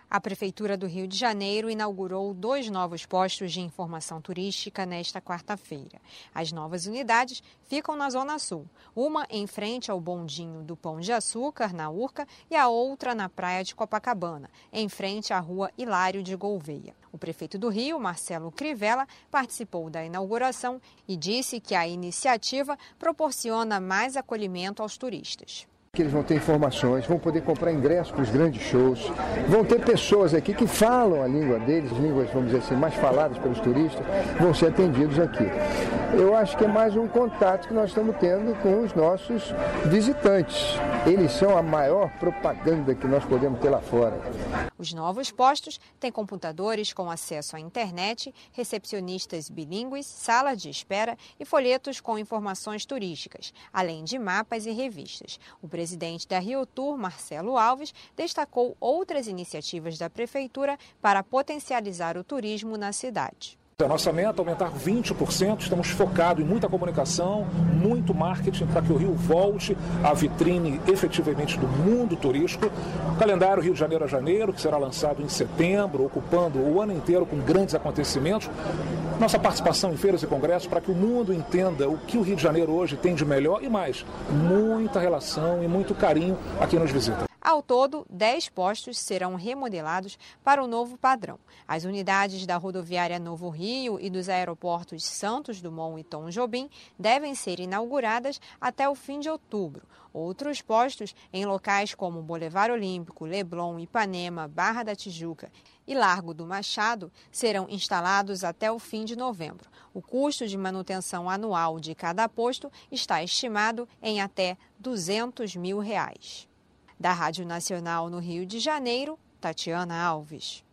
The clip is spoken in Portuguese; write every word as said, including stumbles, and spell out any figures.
A Prefeitura do Rio de Janeiro inaugurou dois novos postos de informação turística nesta quarta-feira. As novas unidades ficam na Zona Sul, uma em frente ao bondinho do Pão de Açúcar, na Urca, e a outra na Praia de Copacabana, em frente à Rua Hilário de Gouveia. O prefeito do Rio, Marcelo Crivella, participou da inauguração e disse que a iniciativa proporciona mais acolhimento aos turistas. Que eles vão ter informações, vão poder comprar ingressos para os grandes shows, vão ter pessoas aqui que falam a língua deles, línguas, vamos dizer assim, mais faladas pelos turistas, vão ser atendidos aqui. Eu acho que é mais um contato que nós estamos tendo com os nossos visitantes. Eles são a maior propaganda que nós podemos ter lá fora. Os novos postos têm computadores com acesso à internet, recepcionistas bilíngues, sala de espera e folhetos com informações turísticas, além de mapas e revistas. O presidente da Rio Tour, Marcelo Alves, destacou outras iniciativas da Prefeitura para potencializar o turismo na cidade. A nossa meta é aumentar vinte por cento, estamos focados em muita comunicação, muito marketing para que o Rio volte à vitrine efetivamente do mundo turístico. O calendário Rio de Janeiro a Janeiro, que será lançado em setembro, ocupando o ano inteiro com grandes acontecimentos. Nossa participação em feiras e congressos para que o mundo entenda o que o Rio de Janeiro hoje tem de melhor e mais, muita relação e muito carinho a quem nos visita. Ao todo, dez postos serão remodelados para o novo padrão. As unidades da rodoviária Novo Rio e dos aeroportos Santos Dumont e Tom Jobim devem ser inauguradas até o fim de outubro. Outros postos em locais como Boulevard Olímpico, Leblon, Ipanema, Barra da Tijuca e Largo do Machado serão instalados até o fim de novembro. O custo de manutenção anual de cada posto está estimado em até duzentos mil reais. Da Rádio Nacional no Rio de Janeiro, Tatiana Alves.